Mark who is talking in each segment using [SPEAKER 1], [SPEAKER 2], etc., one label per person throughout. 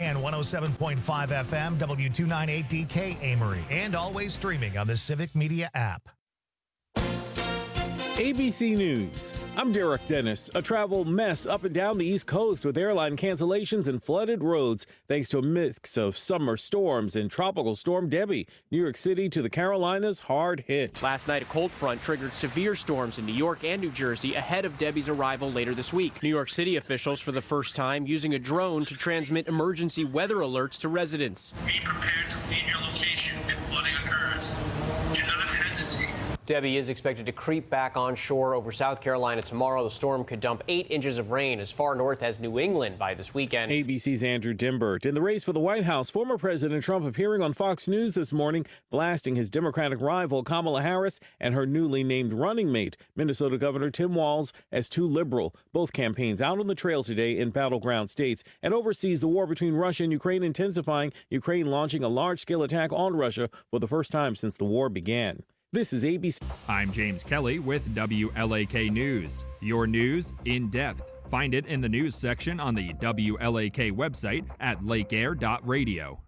[SPEAKER 1] and 107.5 FM, W298DK Amory, and always streaming on the Civic Media app.
[SPEAKER 2] ABC News. I'm Derek Dennis. A travel mess up and down the East Coast with airline cancellations and flooded roads thanks to a mix of summer storms and Tropical Storm Debbie. New York City to the Carolinas hard hit.
[SPEAKER 3] Last night, a cold front triggered severe storms in New York and New Jersey ahead of Debbie's arrival later this week. New York City officials, for the first time, using a drone to transmit emergency weather alerts to residents.
[SPEAKER 4] Be prepared to leave your location if flooding occurs. Do not hesitate.
[SPEAKER 3] Debbie is expected to creep back onshore over South Carolina tomorrow. The storm could dump 8 inches of rain as far north as New England by this weekend.
[SPEAKER 2] ABC's Andrew Dimbert. In the race for the White House, former President Trump appearing on Fox News this morning, blasting his Democratic rival Kamala Harris and her newly named running mate, Minnesota Governor Tim Walz, as too liberal. Both campaigns out on the trail today in battleground states. And overseas, the war between Russia and Ukraine intensifying, Ukraine launching a large-scale attack on Russia for the first time since the war began. This is ABC.
[SPEAKER 5] I'm James Kelly with WLAK News. Your news in depth. Find it in the news section on the WLAK website at lakeair.radio.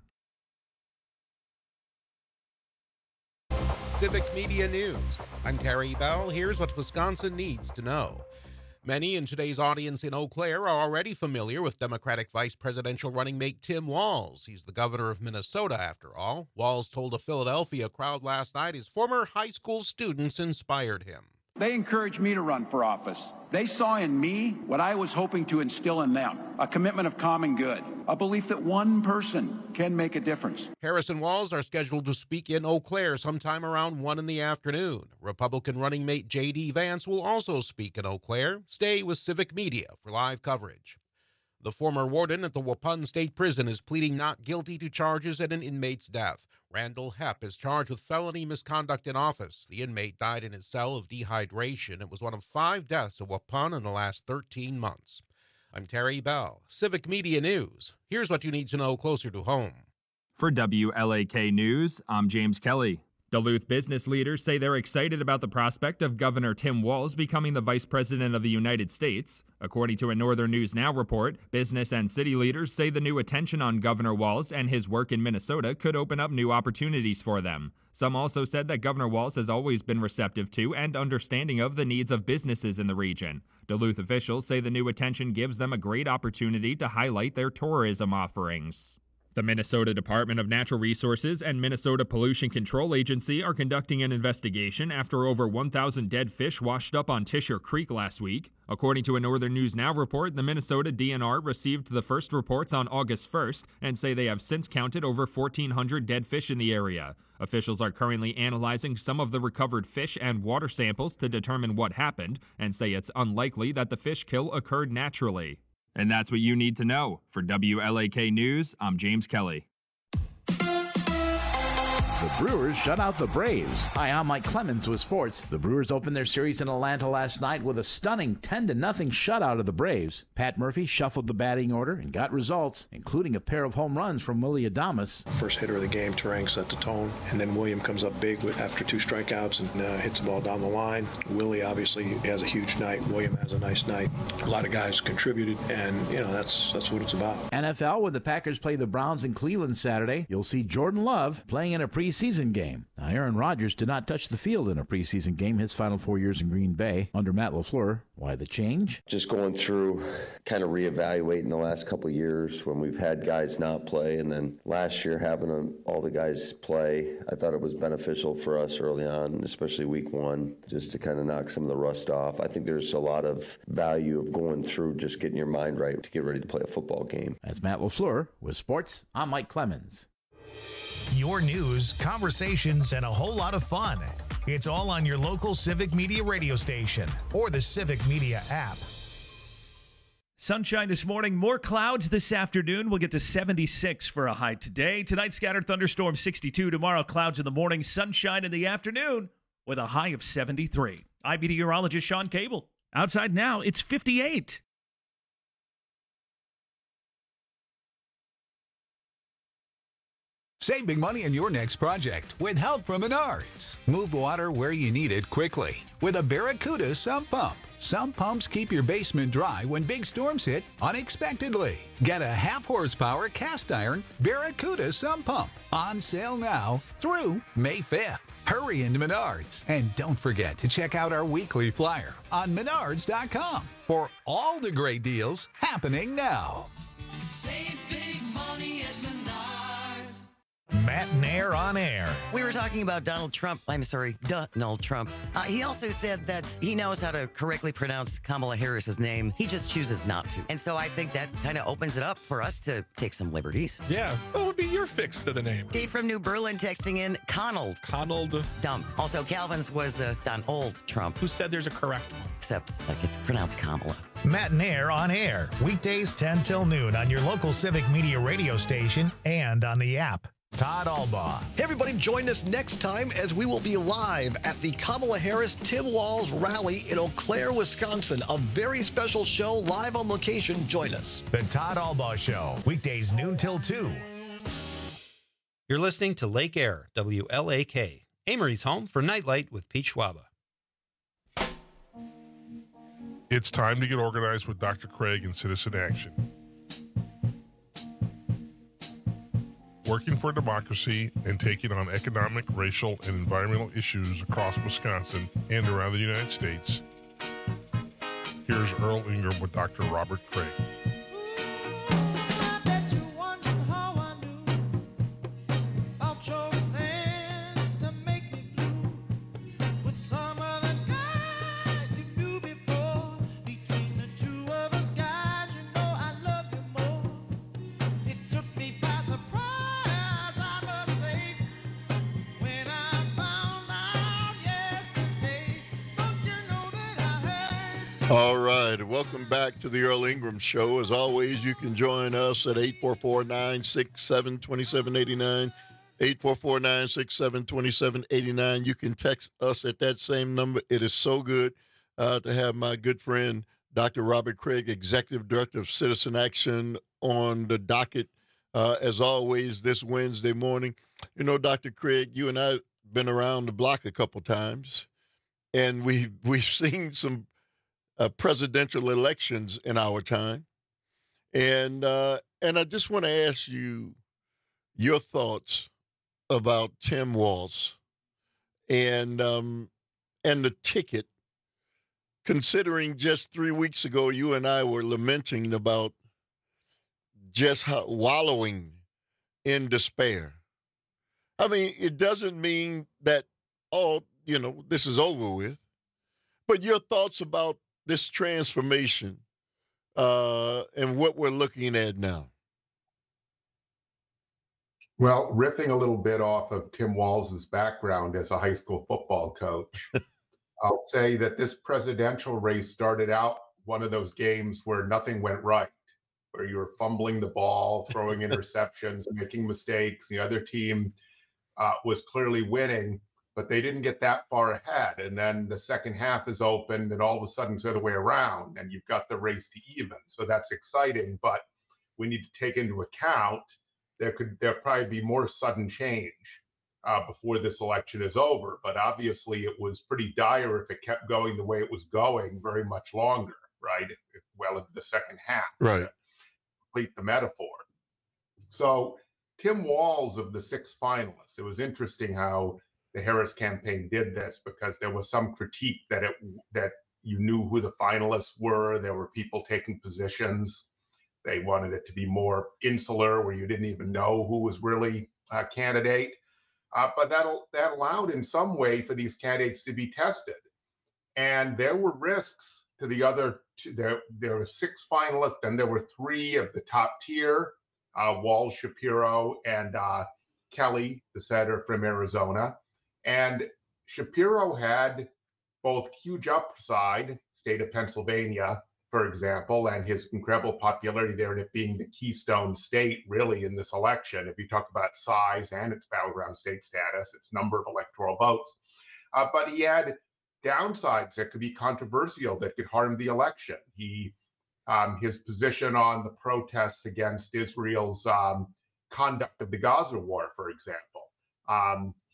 [SPEAKER 6] Civic Media News. I'm Terry Bell. Here's what Wisconsin needs to know. Many in today's audience in Eau Claire are already familiar with Democratic vice presidential running mate Tim Walz. He's the governor of Minnesota, after all. Walz told a Philadelphia crowd last night his former high school students inspired him.
[SPEAKER 7] They encouraged me to run for office. They saw in me what I was hoping to instill in them, a commitment of common good, a belief that one person can make a difference.
[SPEAKER 6] Harris and Walz are scheduled to speak in Eau Claire sometime around 1 in the afternoon. Republican running mate J.D. Vance will also speak in Eau Claire. Stay with Civic Media for live coverage. The former warden at the Waupun State Prison is pleading not guilty to charges at an inmate's death. Randall Hepp is charged with felony misconduct in office. The inmate died in his cell of dehydration. It was one of 5 deaths at Waupun in the last 13 months. I'm Terry Bell, Civic Media News. Here's what you need to know closer to home.
[SPEAKER 5] For WLAK News, I'm James Kelly. Duluth business leaders say they're excited about the prospect of Governor Tim Walz becoming the Vice President of the United States. According to a Northern News Now report, business and city leaders say the new attention on Governor Walz and his work in Minnesota could open up new opportunities for them. Some also said that Governor Walz has always been receptive to and understanding of the needs of businesses in the region. Duluth officials say the new attention gives them a great opportunity to highlight their tourism offerings. The Minnesota Department of Natural Resources and Minnesota Pollution Control Agency are conducting an investigation after over 1,000 dead fish washed up on Tisher Creek last week. According to a Northern News Now report, the Minnesota DNR received the first reports on August 1st and say they have since counted over 1,400 dead fish in the area. Officials are currently analyzing some of the recovered fish and water samples to determine what happened and say it's unlikely that the fish kill occurred naturally. And that's what you need to know. For WLAK News, I'm James Kelly.
[SPEAKER 8] The Brewers shut out the Braves. Hi, I'm Mike Clemens with sports. The Brewers opened their series in Atlanta last night with a stunning 10-0 shutout of the Braves. Pat Murphy shuffled the batting order and got results, including a pair of home runs from Willie Adames.
[SPEAKER 9] First hitter of the game, Terang set the tone, and then William comes up big after 2 strikeouts and hits the ball down the line. Willie obviously has a huge night. William has a nice night. A lot of guys contributed, and that's what it's about.
[SPEAKER 8] NFL, when the Packers play the Browns in Cleveland Saturday, you'll see Jordan Love playing in a preseason game. Now, Aaron Rodgers did not touch the field in a preseason game his final 4 years in Green Bay under Matt LaFleur. Why the change?
[SPEAKER 10] Just going through, kind of reevaluating the last couple of years when we've had guys not play, and then last year having all the guys play. I thought it was beneficial for us early on, especially week 1, just to kind of knock some of the rust off. I think there's a lot of value of going through just getting your mind right to get ready to play a football game.
[SPEAKER 8] That's Matt LaFleur with sports. I'm Mike Clemens.
[SPEAKER 1] Your news, conversations, and a whole lot of fun. It's all on your local Civic Media radio station or the Civic Media app.
[SPEAKER 11] Sunshine this morning, more clouds this afternoon. We'll get to 76 for a high today. Tonight, scattered thunderstorms 62. Tomorrow, clouds in the morning, sunshine in the afternoon with a high of 73. I'm meteorologist Sean Cable. Outside now, it's 58.
[SPEAKER 12] Save big money on your next project with help from Menards. Move water where you need it quickly with a Barracuda sump pump. Some pumps keep your basement dry when big storms hit unexpectedly. Get a half-horsepower cast iron Barracuda sump pump on sale now through May 5th. Hurry into Menards. And don't forget to check out our weekly flyer on Menards.com for all the great deals happening now.
[SPEAKER 13] Save big money at Menards.
[SPEAKER 1] Matt and Air on air.
[SPEAKER 14] We were talking about Donald Trump. I'm sorry, Donald Trump. He also said that he knows how to correctly pronounce Kamala Harris's name. He just chooses not to. And so I think that kind of opens it up for us to take some liberties.
[SPEAKER 15] Yeah. What would be your fix to the name?
[SPEAKER 14] Dave from New Berlin texting in Conald. Dumb. Also, Calvin's was Donald Trump.
[SPEAKER 15] Who said there's a correct one?
[SPEAKER 14] Except, like, it's pronounced Kamala.
[SPEAKER 1] Matt and Air on air. Weekdays 10 till noon on your local Civic Media radio station and on the app. Todd Albaugh.
[SPEAKER 16] Hey, everybody, join us next time as we will be live at the Kamala Harris Tim Walz rally in Eau Claire, Wisconsin. A very special show live on location. Join us.
[SPEAKER 1] The Todd Albaugh Show. Weekdays noon till 2.
[SPEAKER 17] You're listening to Lake Air, WLAK, Amory's home for Nightlight with Pete Schwaba.
[SPEAKER 18] It's time to get organized with Dr. Craig and Citizen Action. Working for democracy and taking on economic, racial, and environmental issues across Wisconsin and around the United States. Here's Earl Ingram with Dr. Robert Craig.
[SPEAKER 19] All right, welcome back to the Earl Ingram Show. As always, you can join us at 844-967-2789, 844-967-2789. You can text us at that same number. It is so good to have my good friend, Dr. Robert Craig, Executive Director of Citizen Action, on the docket, as always, this Wednesday morning. You know, Dr. Craig, you and I have been around the block a couple times, and we've seen some presidential elections in our time. And I just want to ask you your thoughts about Tim Walz and the ticket, considering just 3 weeks ago you and I were lamenting about just how wallowing in despair. I mean, it doesn't mean that, this is over with, but your thoughts about this transformation and what we're looking at now.
[SPEAKER 20] Well, riffing a little bit off of Tim Walz's background as a high school football coach, I'll say that this presidential race started out one of those games where nothing went right, where you were fumbling the ball, throwing interceptions, making mistakes. The other team was clearly winning, but they didn't get that far ahead. And then the second half is opened and all of a sudden it's the other way around and you've got the race to even. So that's exciting, but we need to take into account there'll probably be more sudden change before this election is over. But obviously it was pretty dire if it kept going the way it was going very much longer, right? Well into the second half.
[SPEAKER 19] Right.
[SPEAKER 20] To complete the metaphor. So Tim Walz of the 6 finalists, it was interesting how the Harris campaign did this, because there was some critique that you knew who the finalists were. There were people taking positions. They wanted it to be more insular, where you didn't even know who was really a candidate. But that allowed in some way for these candidates to be tested. And there were risks to the other two. There were 6 finalists, and there were 3 of the top tier, Walz, Shapiro, and Kelly, the senator from Arizona. And Shapiro had both huge upside, state of Pennsylvania, for example, and his incredible popularity there, and it being the keystone state really in this election. If you talk about size and its battleground state status, its number of electoral votes. But he had downsides that could be controversial, that could harm the election. His position on the protests against Israel's conduct of the Gaza war, for example.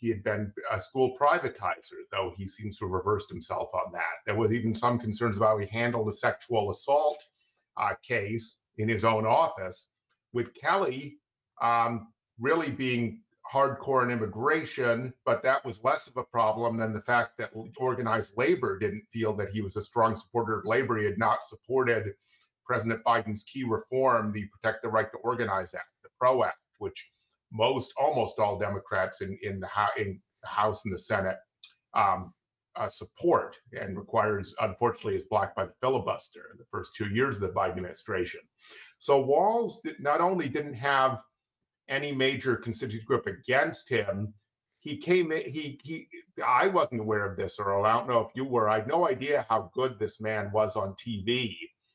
[SPEAKER 20] he had been a school privatizer, though he seems to have reversed himself on that. There was even some concerns about how he handled the sexual assault case in his own office, with Kelly really being hardcore in immigration, but that was less of a problem than the fact that organized labor didn't feel that he was a strong supporter of labor. He had not supported President Biden's key reform, the Protect the Right to Organize Act, the PRO Act, which almost all Democrats in the House and the Senate support, and requires, unfortunately, is blocked by the filibuster in the first 2 years of the Biden administration. So Walz not only didn't have any major constituency group against him, I wasn't aware of this, Earl. I don't know if you were. I had no idea how good this man was on TV.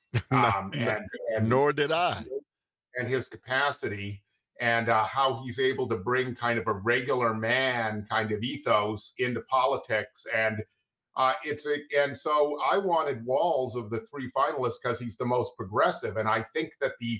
[SPEAKER 19] Nor did I.
[SPEAKER 20] And his capacity, and how he's able to bring kind of a regular man kind of ethos into politics. And so I wanted Walz of the three finalists because he's the most progressive. And I think that the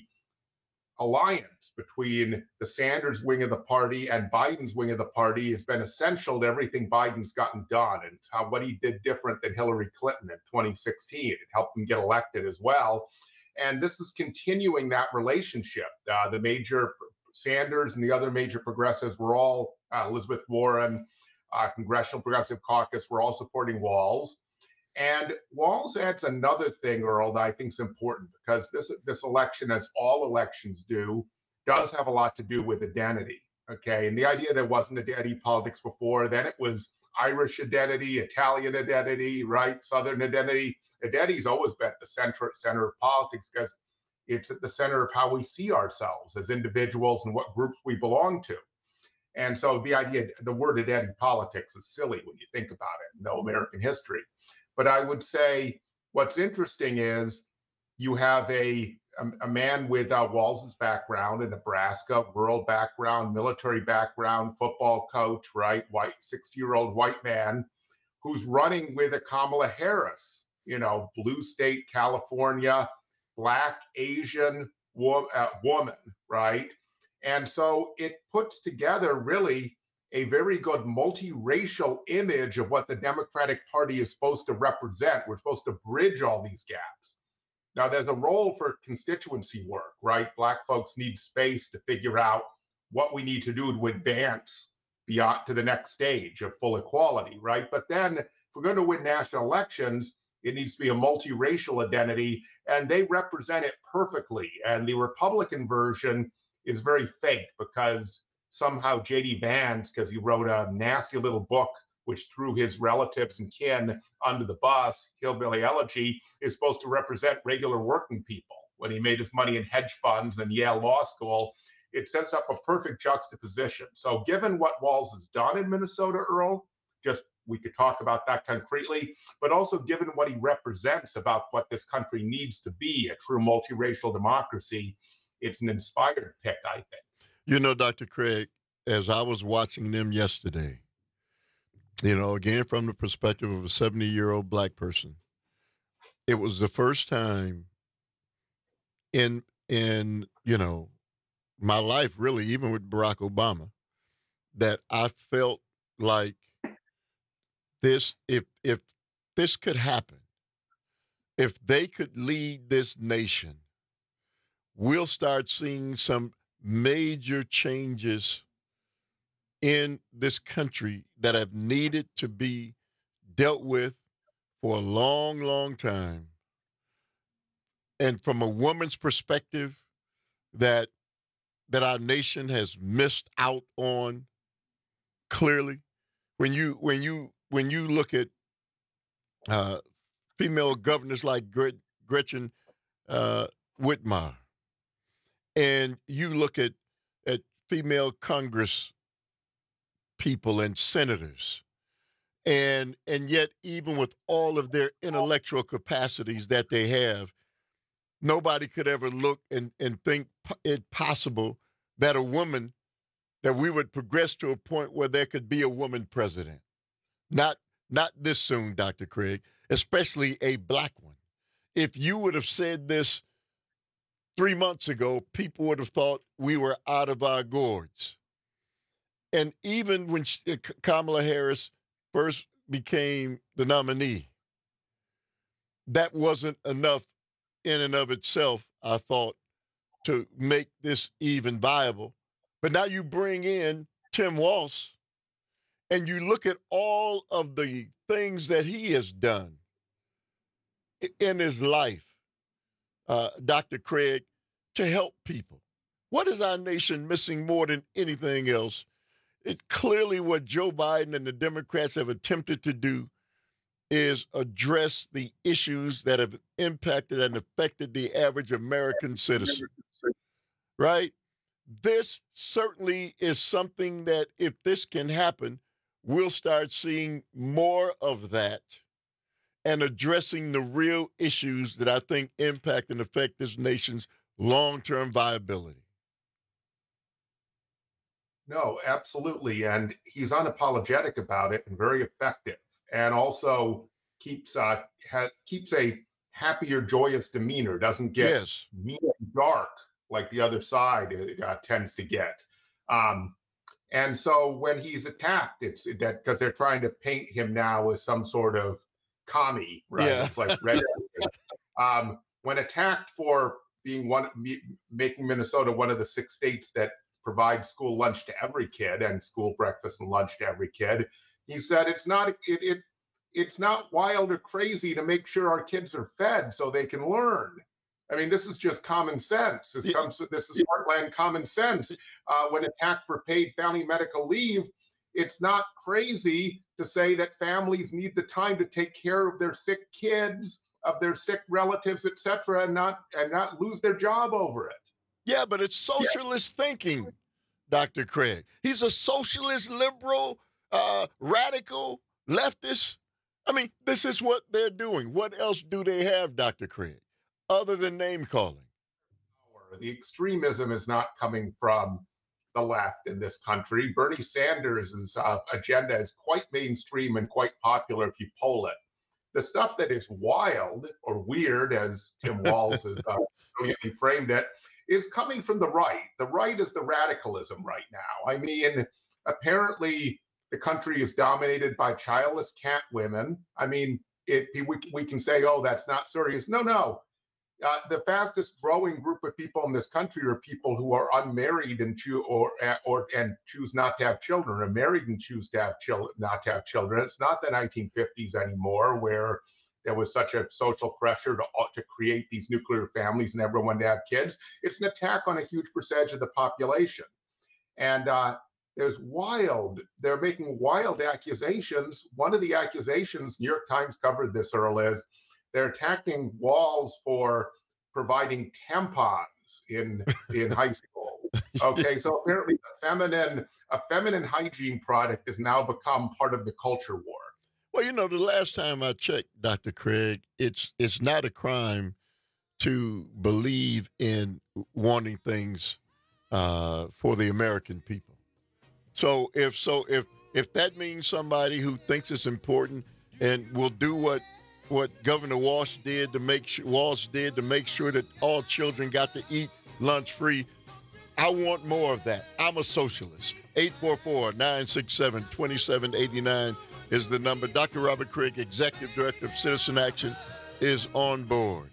[SPEAKER 20] alliance between the Sanders wing of the party and Biden's wing of the party has been essential to everything Biden's gotten done, and what he did different than Hillary Clinton in 2016. It helped him get elected as well. And this is continuing that relationship. The major Sanders and the other major progressives were all, Elizabeth Warren, Congressional Progressive Caucus, were all supporting Walz. And Walz adds another thing, Earl, that I think is important, because this election, as all elections do, does have a lot to do with identity. Okay, and the idea there wasn't identity politics before, then it was Irish identity, Italian identity, right, Southern identity. Identity's always been at the center of politics because it's at the center of how we see ourselves as individuals and what groups we belong to. And so the word identity politics is silly when you think about it, no American history. But I would say what's interesting is you have a man with Walz's background in Nebraska, rural background, military background, football coach, right? 60-year-old white man who's running with a Kamala Harris, blue state, California, Black, Asian woman, right? And so it puts together really a very good multiracial image of what the Democratic Party is supposed to represent. We're supposed to bridge all these gaps. Now, there's a role for constituency work, right? Black folks need space to figure out what we need to do to advance beyond to the next stage of full equality, right? But then if we're going to win national elections, it needs to be a multiracial identity, and they represent it perfectly. And the Republican version is very fake because somehow J.D. Vance, because he wrote a nasty little book which threw his relatives and kin under the bus, Hillbilly Elegy, is supposed to represent regular working people. When he made his money in hedge funds and Yale Law School, it sets up a perfect juxtaposition. So given what Walz has done in Minnesota, Earl, we could talk about that concretely, but also given what he represents about what this country needs to be, a true multiracial democracy, it's an inspired pick, I think.
[SPEAKER 19] Dr. Craig, as I was watching them yesterday, again, from the perspective of a 70-year-old black person, it was the first time in my life, really, even with Barack Obama, that I felt like this, if this could happen, if they could lead this nation, we'll start seeing some major changes in this country that have needed to be dealt with for a long, long time. And from a woman's perspective, that our nation has missed out on clearly. When you look at female governors like Gretchen Whitmer, and you look at female Congress people and senators, and yet even with all of their intellectual capacities that they have, nobody could ever look and think it possible that that we would progress to a point where there could be a woman president. Not this soon, Dr. Craig, especially a black one. If you would have said this 3 months ago, people would have thought we were out of our gourds. And even when Kamala Harris first became the nominee, that wasn't enough in and of itself, I thought, to make this even viable. But now you bring in Tim Walz, and you look at all of the things that he has done in his life, Dr. Craig, to help people. What is our nation missing more than anything else? It clearly what Joe Biden and the Democrats have attempted to do is address the issues that have impacted and affected the average American citizen, right? This certainly is something that if this can happen, we'll start seeing more of that and addressing the real issues that I think impact and affect this nation's long-term viability.
[SPEAKER 20] No, absolutely. And he's unapologetic about it and very effective, and also keeps a happier, joyous demeanor, doesn't get mean and dark like the other side tends to get. And so when he's attacked, it's that because they're trying to paint him now as some sort of commie, right? Yeah. It's like red. When attacked for being making Minnesota one of the 6 states that provide school lunch to every kid and school breakfast and lunch to every kid, he said it's not wild or crazy to make sure our kids are fed so they can learn. I mean, this is just common sense. This is heartland common sense. When attacked for paid family medical leave, it's not crazy to say that families need the time to take care of their sick kids, of their sick relatives, et cetera, and not lose their job over it.
[SPEAKER 19] Yeah, but it's socialist thinking, Dr. Craig. He's a socialist, liberal, radical, leftist. I mean, this is what they're doing. What else do they have, Dr. Craig, other than name calling?
[SPEAKER 20] The extremism is not coming from the left in this country. Bernie Sanders' agenda is quite mainstream and quite popular if you poll it. The stuff that is wild or weird, as Tim Walz has brilliantly framed it, is coming from the right. The right is the radicalism right now. I mean, apparently the country is dominated by childless cat women. I mean, we can say, oh, that's not serious. No. The fastest growing group of people in this country are people who are unmarried and choose not to have children, or married and choose to have not to have children. It's not the 1950s anymore, where there was such a social pressure to create these nuclear families and everyone to have kids. It's an attack on a huge percentage of the population. And they're making wild accusations. One of the accusations, New York Times covered this, Earl, is they're attacking Walz for providing tampons in high school. Okay, so apparently a feminine hygiene product has now become part of the culture war.
[SPEAKER 19] Well, the last time I checked, Dr. Craig, it's not a crime to believe in wanting things for the American people. So if that means somebody who thinks it's important and will do what Governor Walz did to make sure that all children got to eat lunch free, I want more of that. I'm a socialist. 844-967-2789 is the number. Dr. Robert Craig, Executive Director of Citizen Action, is on board.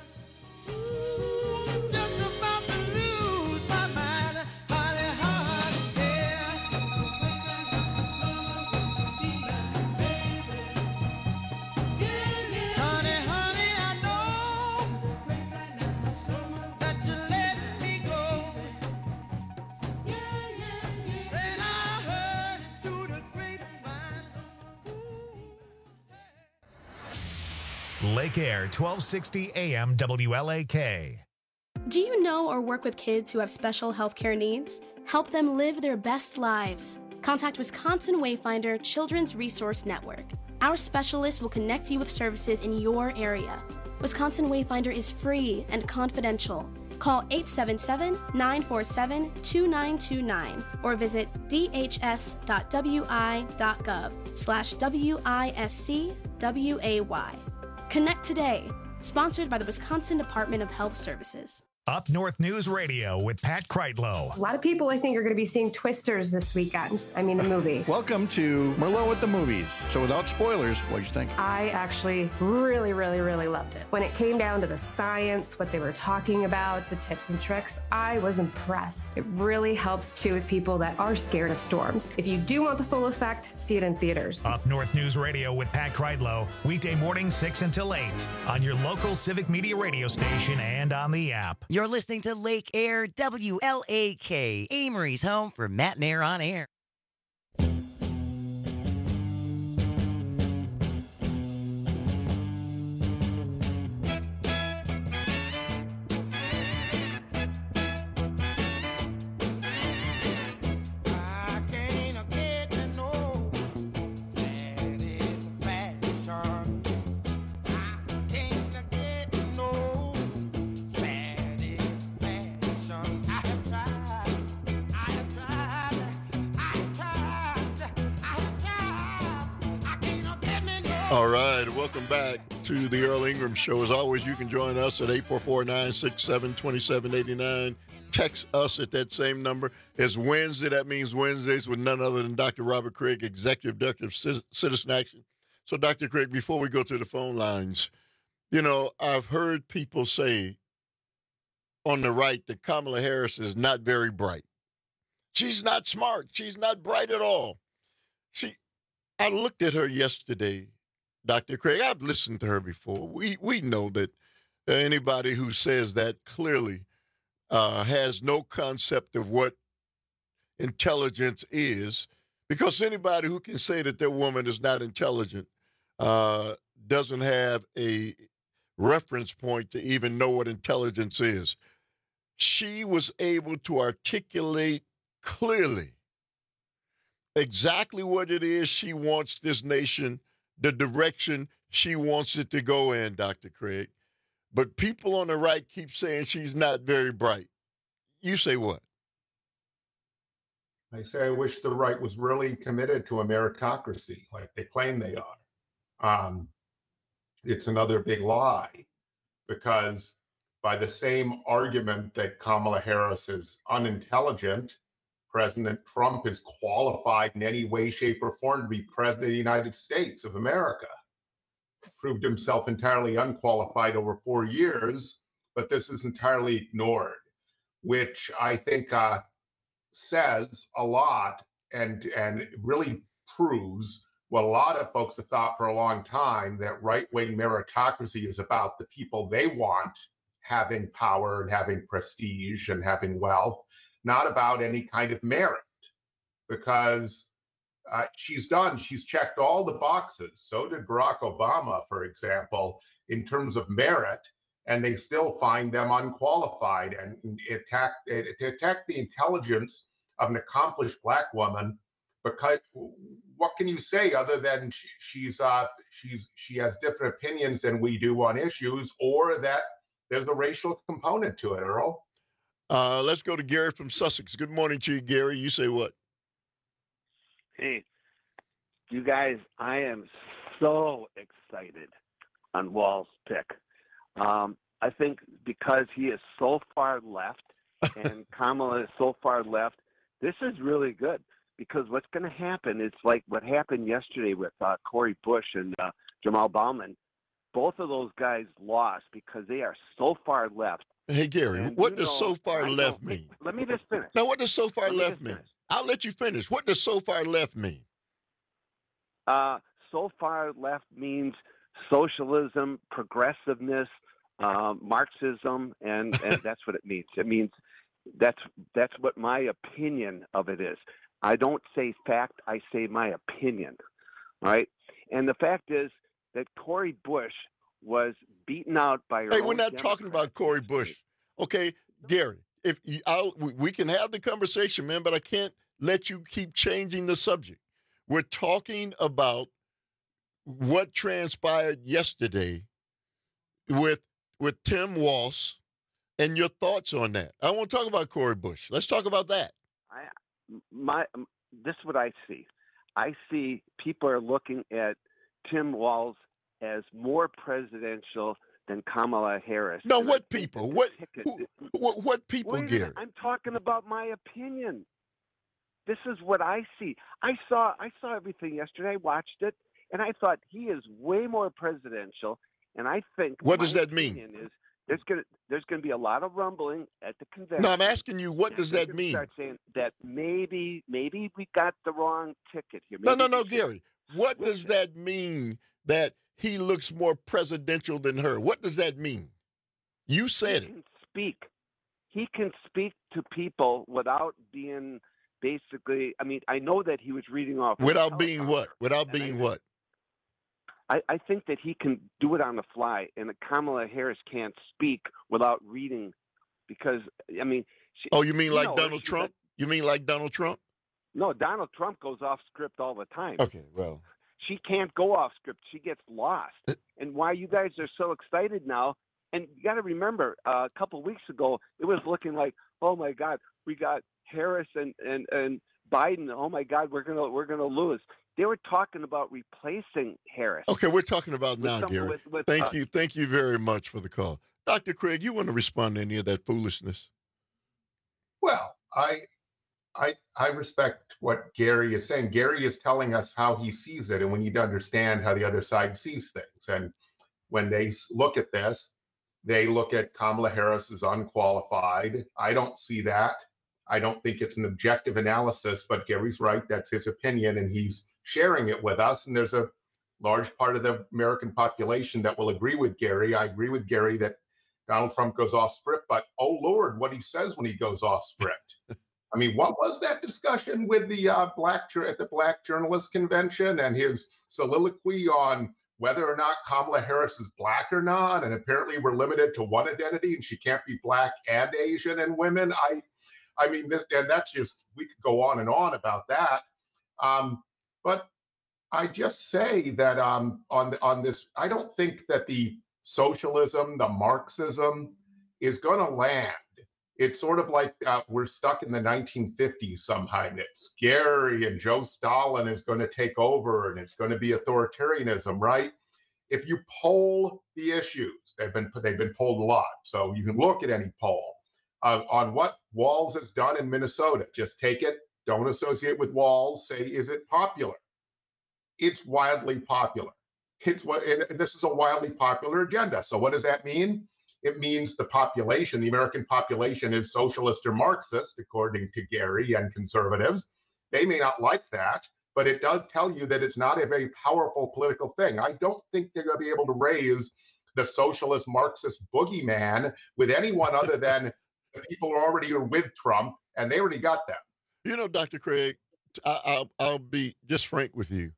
[SPEAKER 1] Lake Air, 1260 AM WLAK.
[SPEAKER 21] Do you know or work with kids who have special healthcare needs? Help them live their best lives. Contact Wisconsin Wayfinder Children's Resource Network. Our specialists will connect you with services in your area. Wisconsin Wayfinder is free and confidential. Call 877-947-2929 or visit dhs.wi.gov/WISCWAY. Connect today. Sponsored by the Wisconsin Department of Health Services.
[SPEAKER 1] Up North News Radio with Pat Kreitlow.
[SPEAKER 4] A lot of people, I think, are going to be seeing Twisters this weekend. I mean, the movie.
[SPEAKER 22] Welcome to Merlot at the Movies. So without spoilers, what did you think?
[SPEAKER 4] I actually really loved it. When it came down to the science, what they were talking about, the tips and tricks, I was impressed. It really helps, too, with people that are scared of storms. If you do want the full effect, see it in theaters.
[SPEAKER 1] Up North News Radio with Pat Kreitlow, weekday morning 6 until 8 on your local Civic Media radio station and on the app.
[SPEAKER 14] You're listening to Lake Air WLAK, Amory's home for Matt and Air on Air.
[SPEAKER 19] All right, welcome back to the Earl Ingram Show. As always, you can join us at 844-967-2789. Text us at that same number. It's Wednesday. That means Wednesdays with none other than Dr. Robert Craig, Executive Director of Citizen Action. So, Dr. Craig, before we go to the phone lines, you know, I've heard people say on the right that Kamala Harris is not very bright. She's not smart. She's not bright at all. I looked at her yesterday, Dr. Craig. I've listened to her before. We know that anybody who says that clearly has no concept of what intelligence is, because anybody who can say that their woman is not intelligent doesn't have a reference point to even know what intelligence is. She was able to articulate clearly exactly what it is she wants this nation, the direction she wants it to go in, Dr. Craig. But people on the right keep saying she's not very bright. You say what?
[SPEAKER 20] I say I wish the right was really committed to a meritocracy like they claim they are. It's another big lie, because by the same argument that Kamala Harris is unintelligent, President Trump is qualified in any way, shape, or form to be president of the United States of America. Proved himself entirely unqualified over 4 years, but this is entirely ignored, which I think says a lot and really proves what a lot of folks have thought for a long time, that right-wing meritocracy is about the people they want having power and having prestige and having wealth, not about any kind of merit, because she's checked all the boxes. So did Barack Obama, for example, in terms of merit, and they still find them unqualified and attack the intelligence of an accomplished Black woman. Because what can you say other than she has different opinions than we do on issues, or that there's a racial component to it, Earl?
[SPEAKER 19] Let's go to Gary from Sussex. Good morning to you, Gary. You say what?
[SPEAKER 23] Hey, you guys, I am so excited on Wall's pick. I think because he is so far left and Kamala is so far left, this is really good, because what's going to happen is like what happened yesterday with Cori Bush and Jamal Bowman. Both of those guys lost because they are so far left.
[SPEAKER 19] Hey, Gary, what does so far left mean?
[SPEAKER 23] Let me just finish.
[SPEAKER 19] Now, what does so far left mean? I'll let you finish. What does so far left mean?
[SPEAKER 23] So far left means socialism, progressiveness, Marxism, and that's what it means. It means that's what my opinion of it is. I don't say fact, I say my opinion. All right? And the fact is that Cori Bush was beaten out by her.
[SPEAKER 19] Hey, we're not talking about Cori Bush. Okay, Gary, we can have the conversation, man, but I can't let you keep changing the subject. We're talking about what transpired yesterday with Tim Walz and your thoughts on that. I want to talk about Cori Bush. Let's talk about that.
[SPEAKER 23] This is what I see. I see people are looking at Tim Walz as more presidential than Kamala Harris.
[SPEAKER 19] No,
[SPEAKER 23] And
[SPEAKER 19] what
[SPEAKER 23] I think
[SPEAKER 19] people?
[SPEAKER 23] that
[SPEAKER 19] What people,
[SPEAKER 23] Wait a
[SPEAKER 19] Gary?
[SPEAKER 23] minute, I'm talking about my opinion. This is what I see. I saw everything yesterday. I watched it, and I thought he is way more presidential. And I think
[SPEAKER 19] What
[SPEAKER 23] my
[SPEAKER 19] does that mean?
[SPEAKER 23] opinion is there's gonna be a lot of rumbling at the convention.
[SPEAKER 19] No, I'm asking you, what
[SPEAKER 23] And
[SPEAKER 19] does
[SPEAKER 23] they're
[SPEAKER 19] that
[SPEAKER 23] gonna
[SPEAKER 19] mean?
[SPEAKER 23] Start saying that maybe we got the wrong ticket here.
[SPEAKER 19] No,
[SPEAKER 23] Maybe
[SPEAKER 19] Gary. What does that mean that he looks more presidential than her? What does that mean? You said it.
[SPEAKER 23] He can speak to people without being basically. I mean, I know that he was reading off.
[SPEAKER 19] Without being what? Without being what?
[SPEAKER 23] I think that he can do it on the fly, and that Kamala Harris can't speak without reading, because I mean.
[SPEAKER 19] Oh, you mean like Donald Trump? You mean like Donald Trump?
[SPEAKER 23] No, Donald Trump goes off script all the time.
[SPEAKER 19] Okay, well.
[SPEAKER 23] She can't go off script. She gets lost. And why you guys are so excited now, and you got to remember, a couple of weeks ago, it was looking like, oh my God, we got Harris and Biden. Oh my God, we're gonna lose. They were talking about replacing Harris.
[SPEAKER 19] Okay, we're talking about now, Gary. Thank you very much for the call. Dr. Craig, you want to respond to any of that foolishness?
[SPEAKER 20] Well, I respect what Gary is saying. Gary is telling us how he sees it, and we need to understand how the other side sees things. And when they look at this, they look at Kamala Harris as unqualified. I don't see that. I don't think it's an objective analysis, but Gary's right. That's his opinion, and he's sharing it with us. And there's a large part of the American population that will agree with Gary. I agree with Gary that Donald Trump goes off script, but oh Lord, what he says when he goes off script. I mean, what was that discussion with the at the Black Journalist Convention and his soliloquy on whether or not Kamala Harris is black or not? And apparently we're limited to one identity and she can't be black and Asian and women. I mean, this, and that's just, we could go on and on about that. But I just say that on this, I don't think that the socialism, the Marxism is going to land. It's sort of like we're stuck in the 1950s somehow. And it's scary, and Joe Stalin is going to take over, and it's going to be authoritarianism, right? If you poll the issues, they've been polled a lot, so you can look at any poll on what Walz has done in Minnesota. Just take it, don't associate with Walz. Say, is it popular? It's wildly popular. And this is a wildly popular agenda. So what does that mean? It means the population, the American population, is socialist or Marxist, according to Gary and conservatives. They may not like that, but it does tell you that it's not a very powerful political thing. I don't think they're going to be able to raise the socialist Marxist boogeyman with anyone other than the people who already are with Trump, and they already got them.
[SPEAKER 19] You know, Dr. Craig, I'll be just frank with you.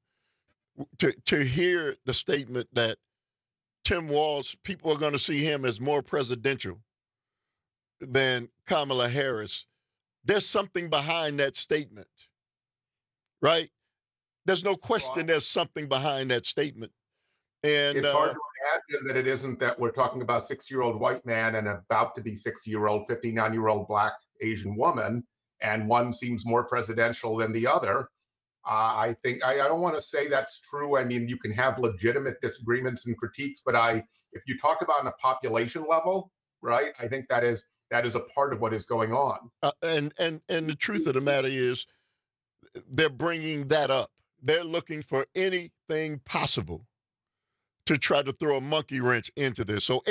[SPEAKER 19] To hear the statement that Tim Walz, people are going to see him as more presidential than Kamala Harris, there's something behind that statement, right? There's no question there's something behind that statement. And
[SPEAKER 20] it's hard to imagine that it isn't that we're talking about a 60-year-old white man and about to be 60-year-old, 59-year-old black Asian woman, and one seems more presidential than the other. I think I don't want to say that's true. I mean, you can have legitimate disagreements and critiques, but if you talk about on a population level, right, I think that is a part of what is going on.
[SPEAKER 19] And the truth of the matter is, they're bringing that up. They're looking for anything possible to try to throw a monkey wrench into this. So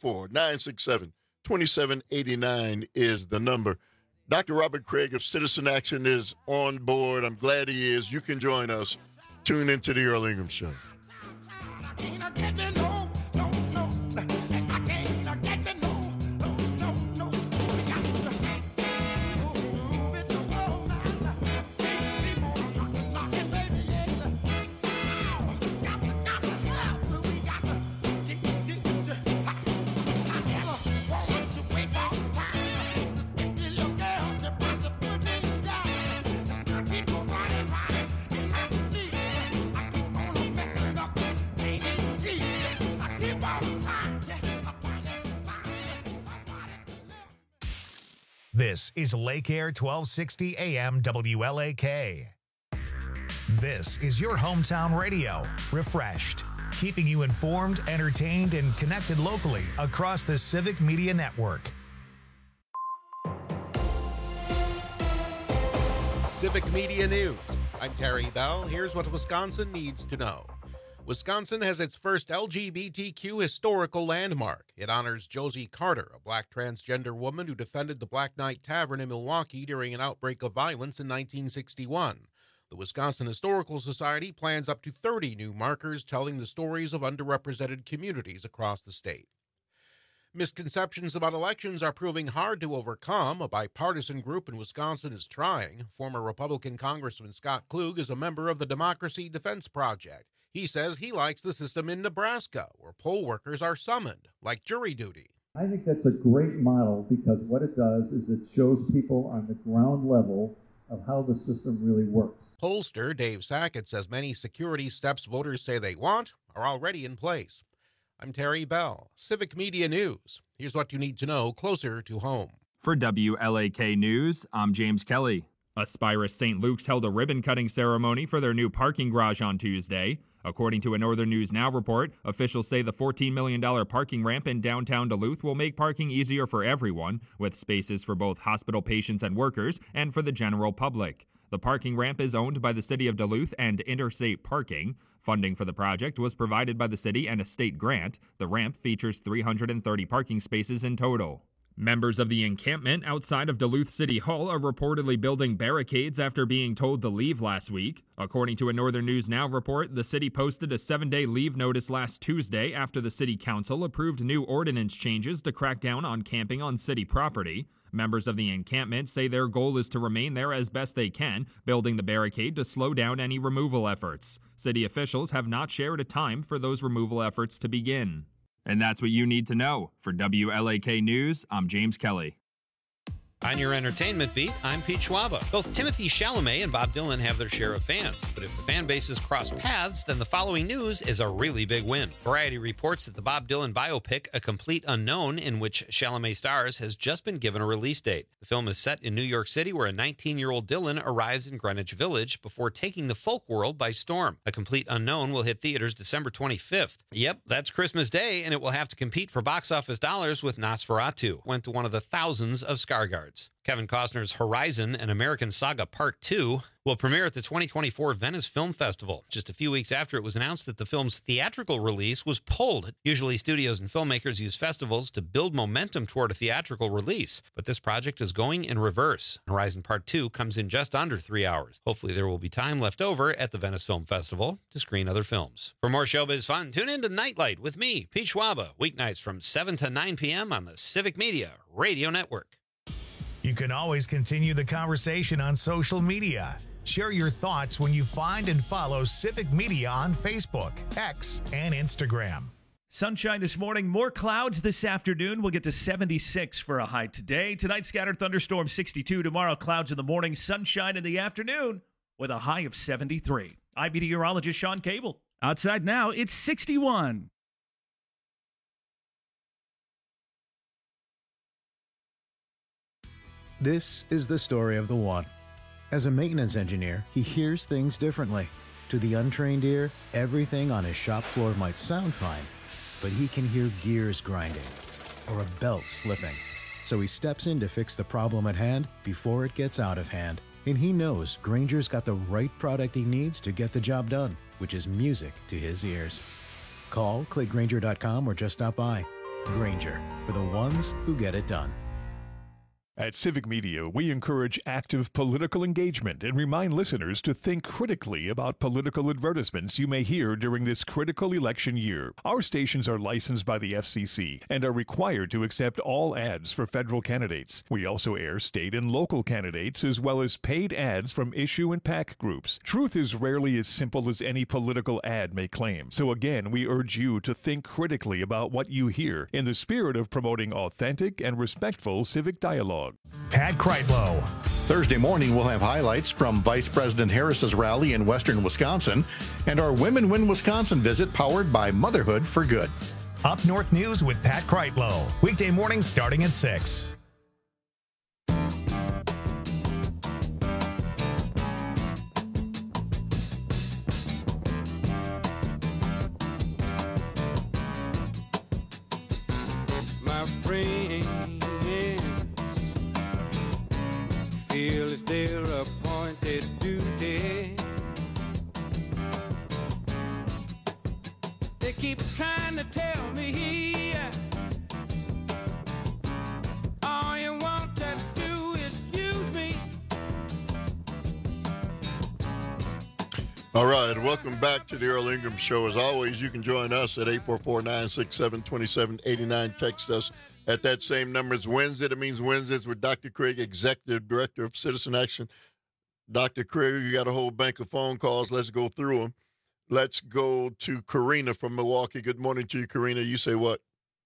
[SPEAKER 19] 844-967-2789 is the number. Dr. Robert Craig of Citizen Action is on board. I'm glad he is. You can join us. Tune into the Earl Ingram Show.
[SPEAKER 1] This is Lake Air 1260 AM WLAK. This is your hometown radio, refreshed. keeping you informed, entertained, and connected locally across the Civic Media Network.
[SPEAKER 6] Civic Media News. I'm Terry Bell. Here's what Wisconsin needs to know. Wisconsin has its first LGBTQ historical landmark. It honors Josie Carter, a black transgender woman who defended the Black Knight Tavern in Milwaukee during an outbreak of violence in 1961. The Wisconsin Historical Society plans up to 30 new markers telling the stories of underrepresented communities across the state. Misconceptions about elections are proving hard to overcome. A bipartisan group in Wisconsin is trying. Former Republican Congressman Scott Klug is a member of the Democracy Defense Project. He says he likes the system in Nebraska, where poll workers are summoned, like jury duty.
[SPEAKER 2] I think that's a great model because what it does is it shows people on the ground level of how the system really works.
[SPEAKER 6] Pollster Dave Sackett says many security steps voters say they want are already in place. I'm Terry Bell, Civic Media News. Here's what you need to know closer to home.
[SPEAKER 5] For WLAK News, I'm James Kelly. Aspirus St. Luke's held a ribbon-cutting ceremony for their new parking garage on Tuesday. According to a Northern News Now report, officials say the $14 million parking ramp in downtown Duluth will make parking easier for everyone, with spaces for both hospital patients and workers and for the general public. The parking ramp is owned by the City of Duluth and Interstate Parking. Funding for the project was provided by the city and a state grant. The ramp features 330 parking spaces in total. Members of the encampment outside of Duluth City Hall are reportedly building barricades after being told to leave last week. According to a Northern News Now report, the city posted a 7-day leave notice last Tuesday after the city council approved new ordinance changes to crack down on camping on city property. Members of the encampment say their goal is to remain there as best they can, building the barricade to slow down any removal efforts. City officials have not shared a time for those removal efforts to begin. And that's what you need to know. For WLAK News, I'm James Kelly.
[SPEAKER 17] On your entertainment beat, I'm Pete Schwaba. Both Timothée Chalamet and Bob Dylan have their share of fans, but if the fan bases cross paths, then the following news is a really big win. Variety reports that the Bob Dylan biopic, A Complete Unknown, in which Chalamet stars, has just been given a release date. The film is set in New York City, where a 19-year-old Dylan arrives in Greenwich Village before taking the folk world by storm. A Complete Unknown will hit theaters December 25th. Yep, that's Christmas Day, and it will have to compete for box office dollars with Nosferatu. Went to one of the thousands of Skarsgårds. Kevin Costner's Horizon, an American Saga Part 2, will premiere at the 2024 Venice Film Festival, just a few weeks after it was announced that the film's theatrical release was pulled. Usually studios and filmmakers use festivals to build momentum toward a theatrical release, but this project is going in reverse. Horizon Part 2 comes in just under 3 hours. Hopefully there will be time left over at the Venice Film Festival to screen other films. For more showbiz fun, tune in to Nightlight with me, Pete Schwaba, weeknights from 7 to 9 p.m. on the Civic Media Radio Network.
[SPEAKER 1] You can always continue the conversation on social media. Share your thoughts when you find and follow Civic Media on Facebook, X, and Instagram.
[SPEAKER 11] Sunshine this morning, more clouds this afternoon. We'll get to 76 for a high today. Tonight, scattered thunderstorms 62. Tomorrow, clouds in the morning, sunshine in the afternoon with a high of 73. I'm meteorologist Sean Cable. Outside now, it's 61.
[SPEAKER 3] This is the story of the one. As a maintenance engineer, he hears things differently. To the untrained ear, everything on his shop floor might sound fine, but he can hear gears grinding or a belt slipping. So he steps in to fix the problem at hand before it gets out of hand. And he knows Grainger's got the right product he needs to get the job done, which is music to his ears. Call, click Grainger.com, or just stop by. Grainger, for the ones who get it done.
[SPEAKER 7] At Civic Media, we encourage active political engagement and remind listeners to think critically about political advertisements you may hear during this critical election year. Our stations are licensed by the FCC and are required to accept all ads for federal candidates. We also air state and local candidates as well as paid ads from issue and PAC groups. Truth is rarely as simple as any political ad may claim. So again, we urge you to think critically about what you hear in the spirit of promoting authentic and respectful civic dialogue.
[SPEAKER 1] Pat Kreitlow.
[SPEAKER 22] Thursday morning, we'll have highlights from Vice President Harris's rally in western Wisconsin and our Women Win Wisconsin visit powered by Motherhood for Good.
[SPEAKER 1] Up North News with Pat Kreitlow. Weekday mornings starting at 6.
[SPEAKER 8] friends feel it's their appointed duty. They keep trying to tell me all you want to do is use me.
[SPEAKER 19] All right, welcome back to the Earl Ingram Show. As always, you can join us at 844-967-2789. Text us at that same number. It's Wednesday. That means Wednesdays with Dr. Craig, Executive Director of Citizen Action. Dr. Craig, you got a whole bank of phone calls. Let's go through them. Let's go to Karina from Milwaukee. Good morning to you, Karina. You say what?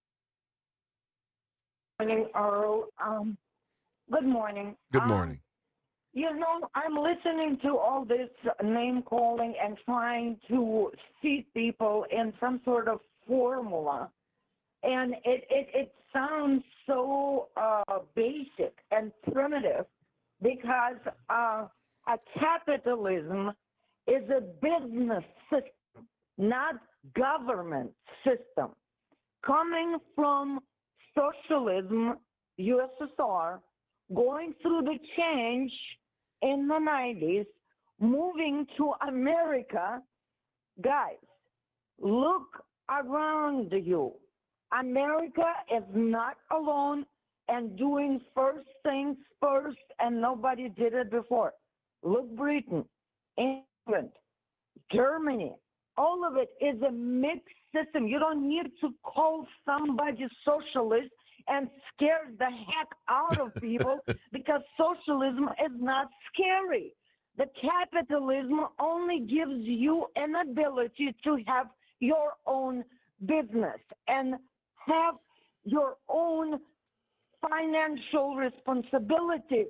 [SPEAKER 9] Morning, Earl. Good morning.
[SPEAKER 19] Good morning.
[SPEAKER 9] You know, I'm listening to all this name calling and trying to feed people in some sort of formula. And it sounds so basic and primitive because a capitalism is a business system, not government system. Coming from socialism, USSR, going through the change in the 90s, moving to America, guys, look around you. America is not alone and doing first things first, and nobody did it before. Look, Britain, England, Germany, all of it is a mixed system. You don't need to call somebody socialist and scare the heck out of people because socialism is not scary. The capitalism only gives you an ability to have your own business and have your own financial responsibilities,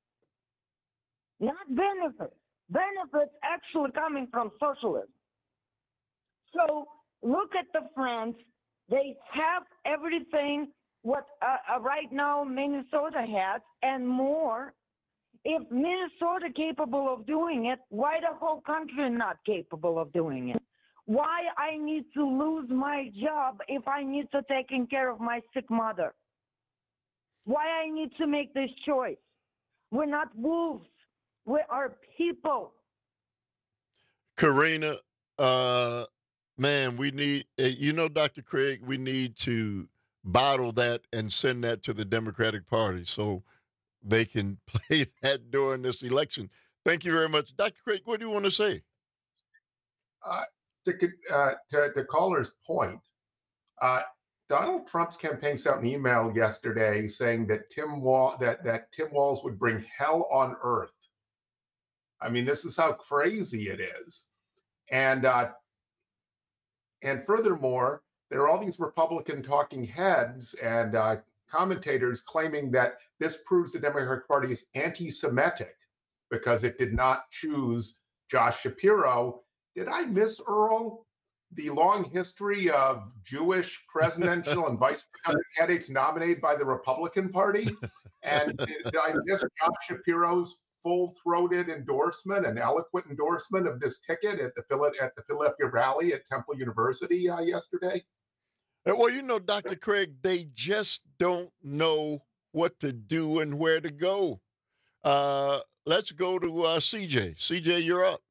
[SPEAKER 9] not benefits. Benefits actually coming from socialism. So look at the France. They have everything what right now Minnesota has and more. If Minnesota capable of doing it, why the whole country not capable of doing it? Why I need to lose my job if I need to take care of my sick mother? Why I need to make this choice? We're not wolves. We are people.
[SPEAKER 19] Karina, man, we need, Dr. Craig, we need to bottle that and send that to the Democratic Party so they can play that during this election. Thank you very much. Dr. Craig, what do you want to say?
[SPEAKER 20] To caller's point, Donald Trump's campaign sent an email yesterday saying that Tim Walz would bring hell on earth. I mean, this is how crazy it is. And furthermore, there are all these Republican talking heads and commentators claiming that this proves the Democratic Party is anti-Semitic because it did not choose Josh Shapiro. Did I miss, Earl, the long history of Jewish presidential and vice presidential candidates nominated by the Republican Party? And did I miss Josh Shapiro's full-throated endorsement and eloquent endorsement of this ticket at the Philadelphia rally at Temple University yesterday?
[SPEAKER 19] Well, Dr. Craig, they just don't know what to do and where to go. Let's go to CJ. CJ, you're up.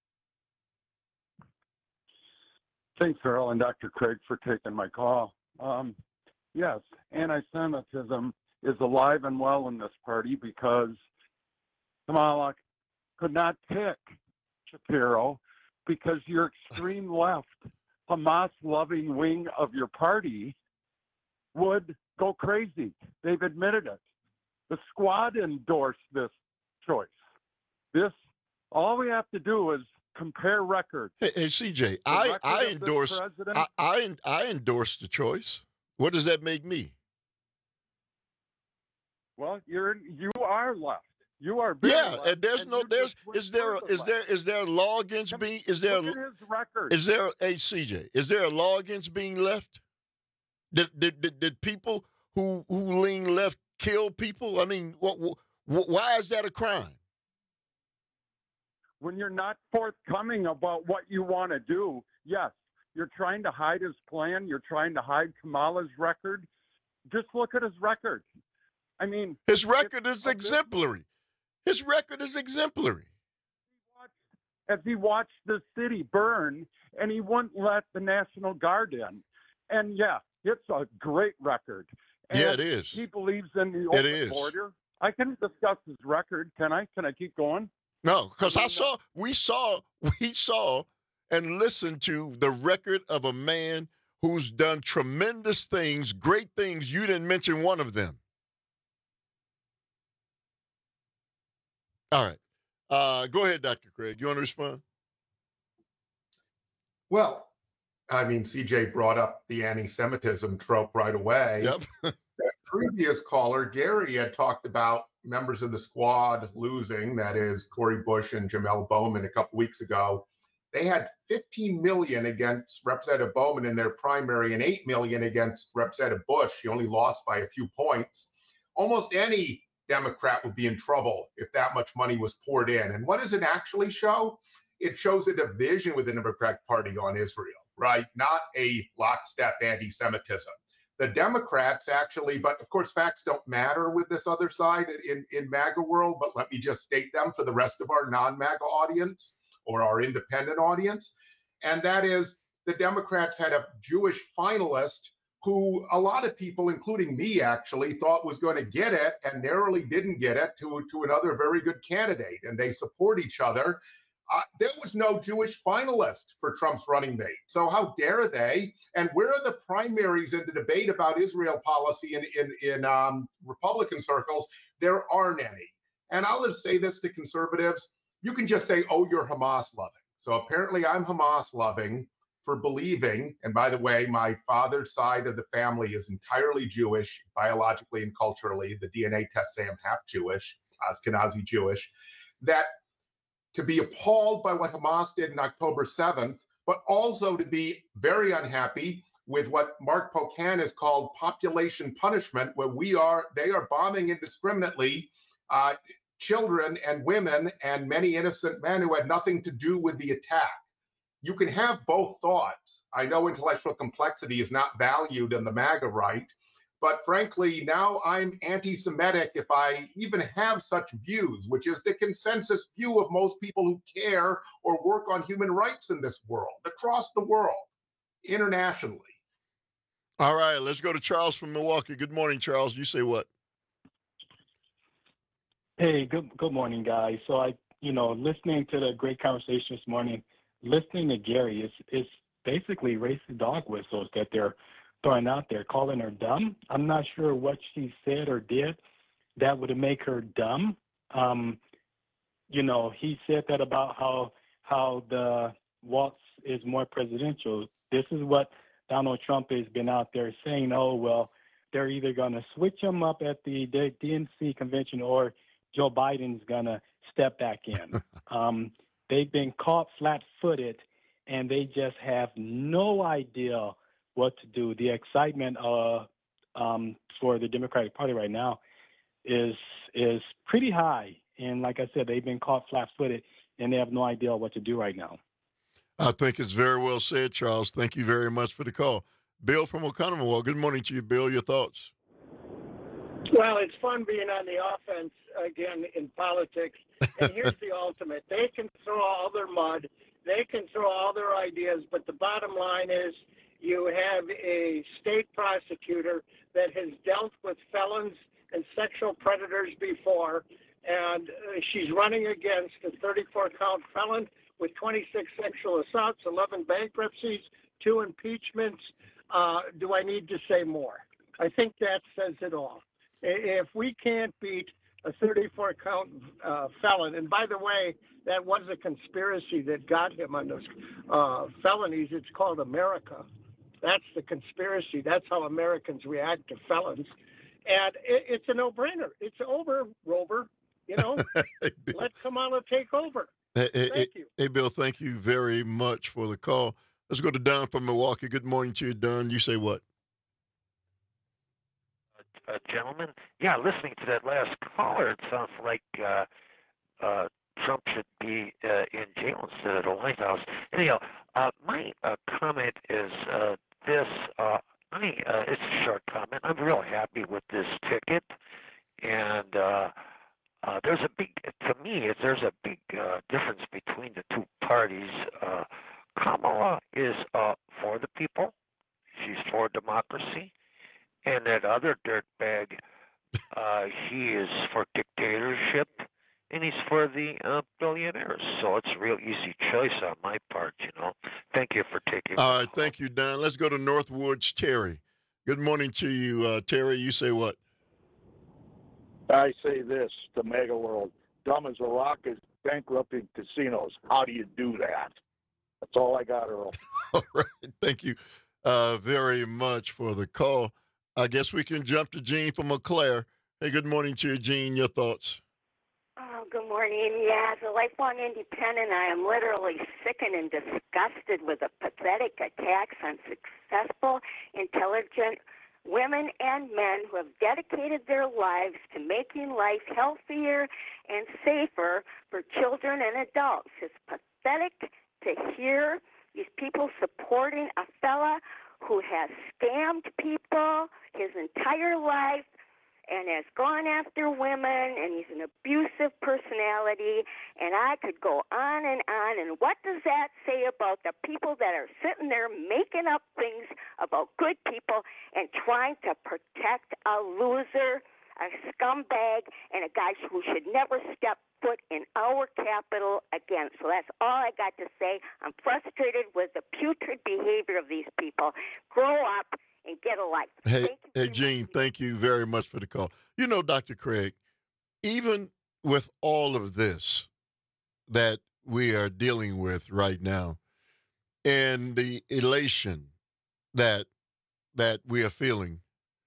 [SPEAKER 10] Thanks, Earl and Dr. Craig, for taking my call. Yes, anti-Semitism is alive and well in this party because Kamala could not pick Shapiro because your extreme left, Hamas-loving wing of your party would go crazy. They've admitted it. The squad endorsed this choice. All we have to do is compare records.
[SPEAKER 19] Hey, CJ, I endorse the choice. What does that make me?
[SPEAKER 10] Well, you are left. You are very left,
[SPEAKER 19] and is there a law against being is there
[SPEAKER 10] look at his record.
[SPEAKER 19] Is there a CJ? Is there a law against being left? Did people who lean left kill people? I mean, why is that a crime?
[SPEAKER 10] When you're not forthcoming about what you want to do, yes, you're trying to hide his plan. You're trying to hide Kamala's record. just look at his record. I mean,
[SPEAKER 19] his record is exemplary. His record is exemplary.
[SPEAKER 10] As he watched the city burn, and he wouldn't let the National Guard in. And yeah, it's a great record. And
[SPEAKER 19] yeah, it is.
[SPEAKER 10] He believes in the open border. I can discuss his record. Can I? Can I keep going?
[SPEAKER 19] No, because we saw and listened to the record of a man who's done tremendous things, great things. You didn't mention one of them. All right. Go ahead, Dr. Craig. You want to respond?
[SPEAKER 20] Well, I mean, CJ brought up the anti-Semitism trope right away.
[SPEAKER 19] Yep.
[SPEAKER 20] That previous caller, Gary, had talked about members of the squad losing, that is Cori Bush and Jamel Bowman a couple weeks ago. They had 15 million against Representative Bowman in their primary and 8 million against Representative Bush. She only lost by a few points. Almost any Democrat would be in trouble if that much money was poured in. And what does it actually show? It shows a division within the Democratic Party on Israel, right? Not a lockstep anti-Semitism. The Democrats actually, but of course facts don't matter with this other side in MAGA world, but let me just state them for the rest of our non-MAGA audience or our independent audience. And that is the Democrats had a Jewish finalist who a lot of people, including me actually, thought was going to get it and narrowly didn't get it to another very good candidate. And they support each other. There was no Jewish finalist for Trump's running mate. So how dare they? And where are the primaries in the debate about Israel policy in Republican circles? There aren't any. And I'll just say this to conservatives. You can just say, oh, you're Hamas loving. So apparently I'm Hamas loving for believing, and by the way, my father's side of the family is entirely Jewish, biologically and culturally. The DNA tests say I'm half Jewish, Ashkenazi Jewish, that to be appalled by what Hamas did on October 7th, but also to be very unhappy with what Mark Pocan has called population punishment, where they are bombing indiscriminately children and women and many innocent men who had nothing to do with the attack. You can have both thoughts. I know intellectual complexity is not valued in the MAGA right, but frankly, now I'm anti-Semitic if I even have such views, which is the consensus view of most people who care or work on human rights in this world, across the world, internationally.
[SPEAKER 19] All right, let's go to Charles from Milwaukee. Good morning, Charles. You say what?
[SPEAKER 12] Hey, good morning, guys. So listening to the great conversation this morning, listening to Gary, it's basically racist dog whistles that they're throwing out there, calling her dumb. I'm not sure what she said or did that would make her dumb. He said that about how the Waltz is more presidential. This is what Donald Trump has been out there saying, oh, well, they're either going to switch him up at the DNC convention or Joe Biden's going to step back in. They've been caught flat-footed, and they just have no idea what to do. The excitement for the Democratic Party right now is pretty high. And like I said, they've been caught flat-footed, and they have no idea what to do right now.
[SPEAKER 19] I think it's very well said, Charles. Thank you very much for the call. Bill from Oconomowoc. Good morning to you, Bill. Your thoughts?
[SPEAKER 13] Well, it's fun being on the offense again in politics. And here's the ultimate. They can throw all their mud. They can throw all their ideas. But the bottom line is you have a state prosecutor that has dealt with felons and sexual predators before. And she's running against a 34-count felon with 26 sexual assaults, 11 bankruptcies, 2 impeachments. Do I need to say more? I think that says it all. If we can't beat a 34-count felon, and by the way, that was a conspiracy that got him on those felonies. It's called America. That's the conspiracy. That's how Americans react to felons. And it's a no-brainer. It's over, Rover. Let Kamala take over. Thank you.
[SPEAKER 19] Hey, Bill, thank you very much for the call. Let's go to Don from Milwaukee. Good morning to you, Don. You say what?
[SPEAKER 15] Gentlemen, yeah, listening to that last caller, it sounds like Trump should be in jail instead of the White House. Anyhow, my comment is this. It's a short comment. I'm real happy divorce. So it's a real easy choice on my part, Thank you for taking my
[SPEAKER 19] All right, thank you, Don. Let's go to Northwoods, Terry. Good morning to you, Terry. You say what?
[SPEAKER 16] I say this to Mega World. Dumb as a rock is bankrupting casinos. How do you do that? That's all I got, Earl.
[SPEAKER 19] All right. Thank you very much for the call. I guess we can jump to Gene from Eau Claire. Hey, good morning to you, Gene. Your thoughts?
[SPEAKER 18] Oh, good morning. Yeah, as a lifelong independent, I am literally sickened and disgusted with the pathetic attacks on successful, intelligent women and men who have dedicated their lives to making life healthier and safer for children and adults. It's pathetic to hear these people supporting a fella who has scammed people his entire life and has gone after women, and he's an abusive personality, and I could go on. And what does that say about the people that are sitting there making up things about good people and trying to protect a loser, a scumbag, and a guy who should never step foot in our capital again? So that's all I got to say. I'm frustrated with the putrid behavior of these people. Grow up and get a life.
[SPEAKER 19] Hey, Gene, thank you very much for the call. Dr. Craig, even with all of this that we are dealing with right now and the elation that we are feeling,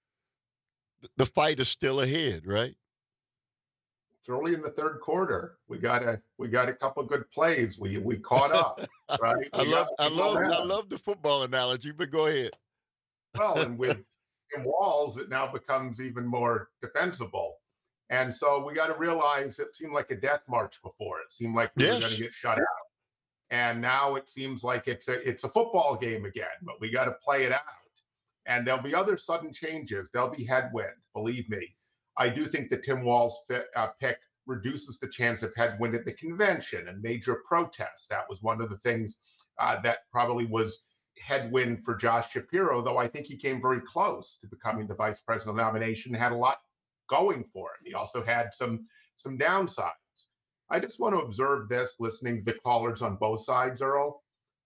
[SPEAKER 19] the fight is still ahead, right?
[SPEAKER 20] It's early in the third quarter. We got a couple of good plays. We caught up, right?
[SPEAKER 19] I love the football analogy, but go ahead.
[SPEAKER 20] Well, and with Tim Walz, it now becomes even more defensible. And so we got to realize it seemed like a death march before. It seemed like we were going to get shut out. And now it seems like it's a football game again, but we got to play it out. And there'll be other sudden changes. There'll be headwind, believe me. I do think the Tim Walz pick reduces the chance of headwind at the convention and major protests. That was one of the things that probably was headwind for Josh Shapiro, though I think he came very close to becoming the vice presidential nomination, had a lot going for him. He also had some downsides. I just want to observe this, listening to the callers on both sides, Earl.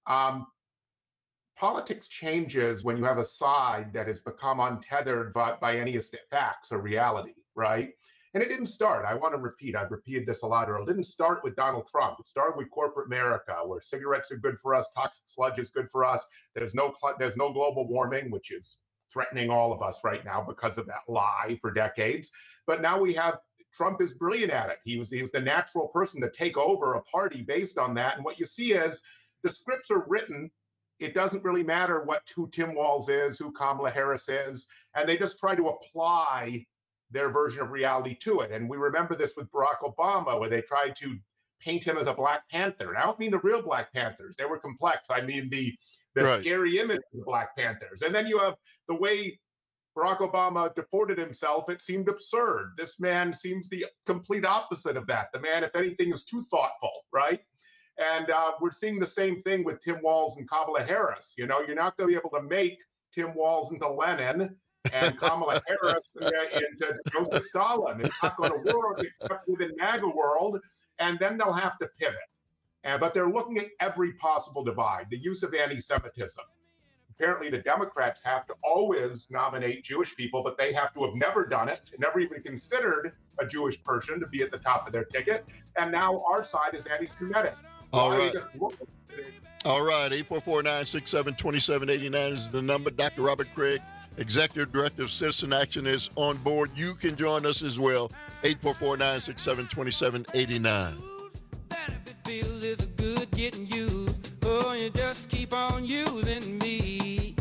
[SPEAKER 20] Politics changes when you have a side that has become untethered by any facts or reality, right? And it didn't start. I want to repeat. I've repeated this a lot, Earl. It didn't start with Donald Trump. It started with corporate America, where cigarettes are good for us, toxic sludge is good for us. There's no global warming, which is threatening all of us right now because of that lie for decades. But now we have Trump is brilliant at it. He was the natural person to take over a party based on that. And what you see is the scripts are written. It doesn't really matter who Tim Walz is, who Kamala Harris is, and they just try to apply their version of reality to it. And we remember this with Barack Obama, where they tried to paint him as a Black Panther. And I don't mean the real Black Panthers. They were complex. I mean the scary image of the Black Panthers. And then you have the way Barack Obama deported himself. It seemed absurd. This man seems the complete opposite of that. The man, if anything, is too thoughtful, right? And we're seeing the same thing with Tim Walz and Kamala Harris. You're not going to be able to make Tim Walz into Lenin and Kamala Harris into Joseph Stalin. It's not going to work except within MAGA world, and then they'll have to pivot. But they're looking at every possible divide, the use of anti-Semitism. Apparently, the Democrats have to always nominate Jewish people, but they have to have never done it, never even considered a Jewish person to be at the top of their ticket. And now our side is anti-Semitic.
[SPEAKER 19] All right. All right. 844-967-2789 is the number. Dr. Robert Craig, Executive Director of Citizen Action, is on board. You can join us as well. 844-967-2789.
[SPEAKER 8] Feels it's good getting used. Oh, you just keep on using me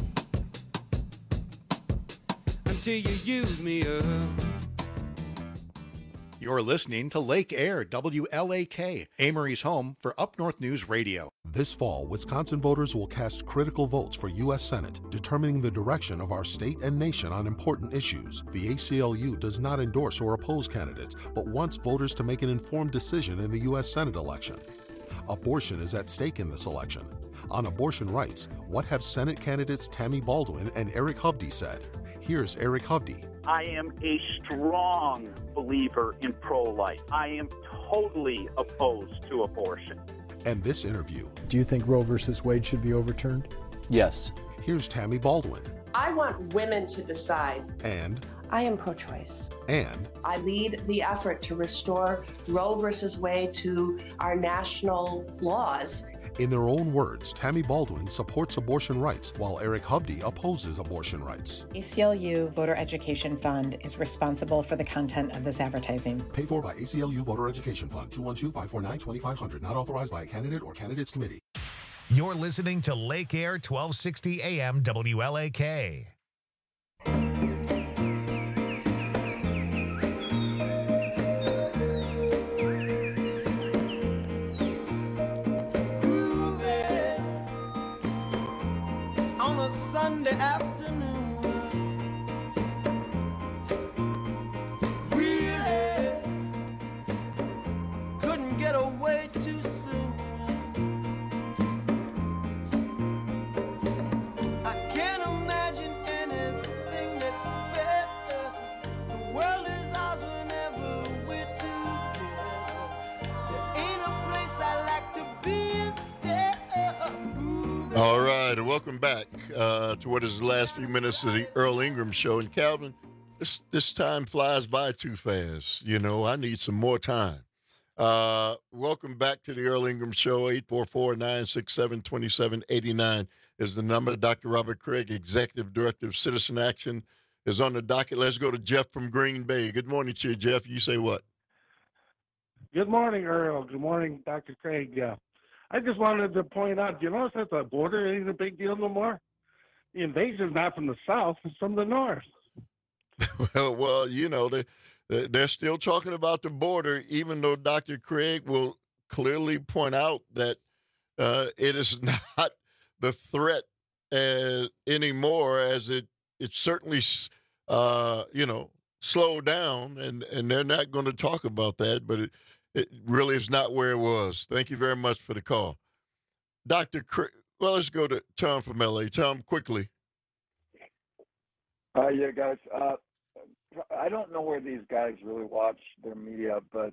[SPEAKER 8] until you use me up.
[SPEAKER 22] You're listening to Lake Air, WLAK, Amory's home for Up North News Radio.
[SPEAKER 21] This fall, Wisconsin voters will cast critical votes for U.S. Senate, determining the direction of our state and nation on important issues. The ACLU does not endorse or oppose candidates, but wants voters to make an informed decision in the U.S. Senate election. Abortion is at stake in this election. On abortion rights, what have Senate candidates Tammy Baldwin and Eric Hovde said? Here's Eric Hovde.
[SPEAKER 24] I am a strong believer in pro-life. I am
[SPEAKER 4] totally opposed to abortion.
[SPEAKER 21] And this interview.
[SPEAKER 14] Do you think Roe versus Wade should be overturned?
[SPEAKER 23] Yes.
[SPEAKER 21] Here's Tammy Baldwin.
[SPEAKER 24] I want women to decide.
[SPEAKER 21] And
[SPEAKER 24] I am pro-choice.
[SPEAKER 21] And
[SPEAKER 24] I lead the effort to restore Roe versus Wade to our national laws.
[SPEAKER 21] In their own words, Tammy Baldwin supports abortion rights while Eric Hubdy opposes abortion rights.
[SPEAKER 25] ACLU Voter Education Fund is responsible for the content of this advertising.
[SPEAKER 21] Paid for by ACLU Voter Education Fund, 212-549-2500, not authorized by a candidate or candidates committee.
[SPEAKER 1] You're listening to Lake Air 1260 AM WLAK.
[SPEAKER 8] On a Sunday afternoon, really couldn't get away too soon. I can't imagine anything that's better. The world is ours whenever we're together. There ain't a place I like to be instead.
[SPEAKER 19] All right, and welcome back to what is the last few minutes of the Earl Ingram Show. And Calvin, this time flies by too fast. You know, I need some more time. Welcome back to the Earl Ingram Show. 844-967-2789 is the number. Dr. Robert Craig, Executive Director of Citizen Action, is on the docket. Let's go to Jeff from Green Bay. Good morning to you, Jeff. You say what?
[SPEAKER 26] Good morning, Earl. Good morning, Dr. Craig. I just wanted to point out, you notice that the border ain't a big deal no more? The invasion's not from the south, it's from the north.
[SPEAKER 19] Well, you know, they're still talking about the border, even though Dr. Craig will clearly point out that it is not the threat anymore, as it certainly, slowed down, and they're not going to talk about that, but it really is not where it was. Thank you very much for the call. Dr. Craig, well, let's go to Tom from L.A. Tom, quickly.
[SPEAKER 27] Yeah, guys. I don't know where these guys really watch their media, but,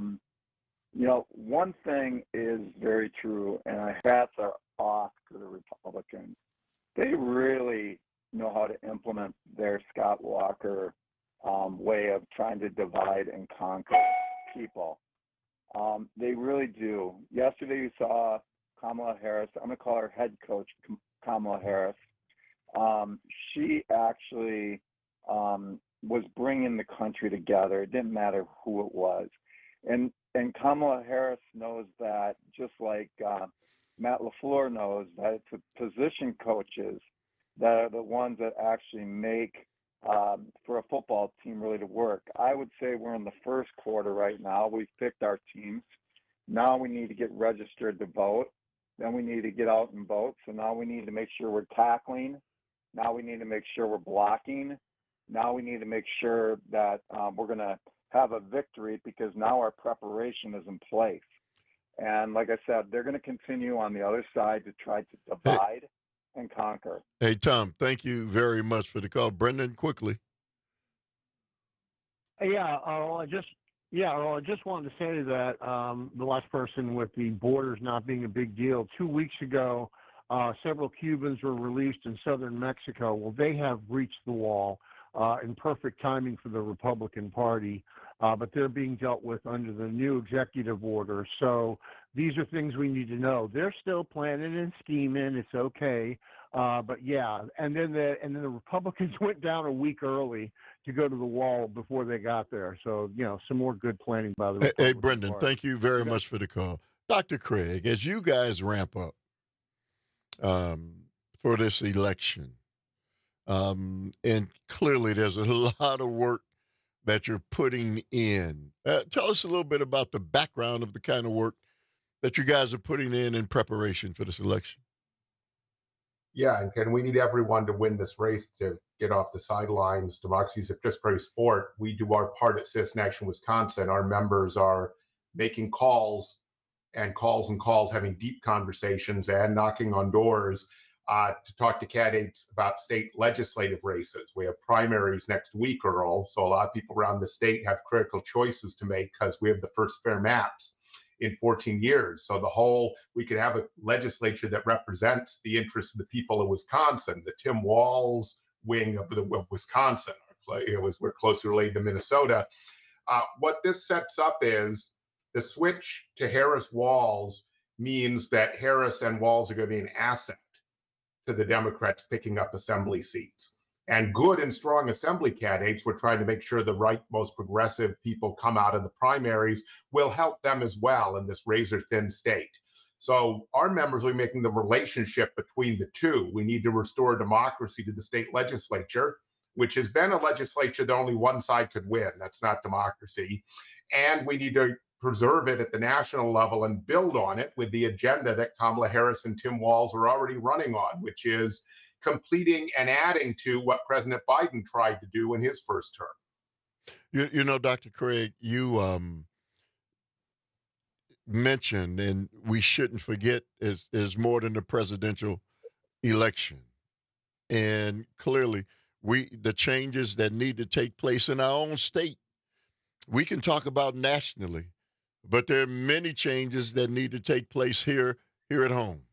[SPEAKER 27] one thing is very true, and our hats are off to the Republicans. They really know how to implement their Scott Walker way of trying to divide and conquer people. They really do. Yesterday you saw Kamala Harris. I'm going to call her head coach, Kamala Harris. She actually was bringing the country together. It didn't matter who it was. And Kamala Harris knows that, just like Matt LaFleur knows, that it's the position coaches that are the ones that actually make for a football team really to work. I would say we're in the first quarter right now. We've picked our teams. Now we need to get registered to vote. Then we need to get out and vote. So now we need to make sure we're tackling. Now we need to make sure we're blocking. Now we need to make sure that we're going to have a victory, because now our preparation is in place. And like I said, they're going to continue on the other side to try to divide and conquer.
[SPEAKER 19] Hey, Tom, thank you very much for the call. Brendan, quickly.
[SPEAKER 28] Earl, I just wanted to say that the last person with the borders not being a big deal. 2 weeks ago, several Cubans were released in southern Mexico. Well, they have reached the wall in perfect timing for the Republican Party, but they're being dealt with under the new executive order. So these are things we need to know. They're still planning and scheming. It's okay. But yeah, and then the Republicans went down a week early to go to the wall before they got there. So, some more good planning by the Republican
[SPEAKER 19] Hey, Brendan,
[SPEAKER 28] Party.
[SPEAKER 19] thank you very much for the call. Dr. Craig, as you guys ramp up for this election, and clearly there's a lot of work that you're putting in. Tell us a little bit about the background of the kind of work that you guys are putting in preparation for this election.
[SPEAKER 20] Yeah, and we need everyone to win this race to get off the sidelines. Democracy is a participatory sport. We do our part at Citizen Action Wisconsin. Our members are making calls, having deep conversations and knocking on doors to talk to candidates about state legislative races. We have primaries next week, Earl, so a lot of people around the state have critical choices to make because we have the first fair maps in 14 years. So we could have a legislature that represents the interests of the people of Wisconsin. The Tim Walz wing of Wisconsin, we're closely related to Minnesota. What this sets up is the switch to Harris-Walz means that Harris and Walz are going to be an asset to the Democrats picking up assembly seats. And good and strong assembly candidates, we're trying to make sure the right, most progressive people come out of the primaries, will help them as well in this razor-thin state. So our members will be making the relationship between the two. We need to restore democracy to the state legislature, which has been a legislature that only one side could win. That's not democracy. And we need to preserve it at the national level and build on it with the agenda that Kamala Harris and Tim Walz are already running on, which is completing and adding to what President Biden tried to do in his first term.
[SPEAKER 19] You know, Dr. Craig, you mentioned, and we shouldn't forget, is more than the presidential election. And clearly, the changes that need to take place in our own state, we can talk about nationally, but there are many changes that need to take place here at home.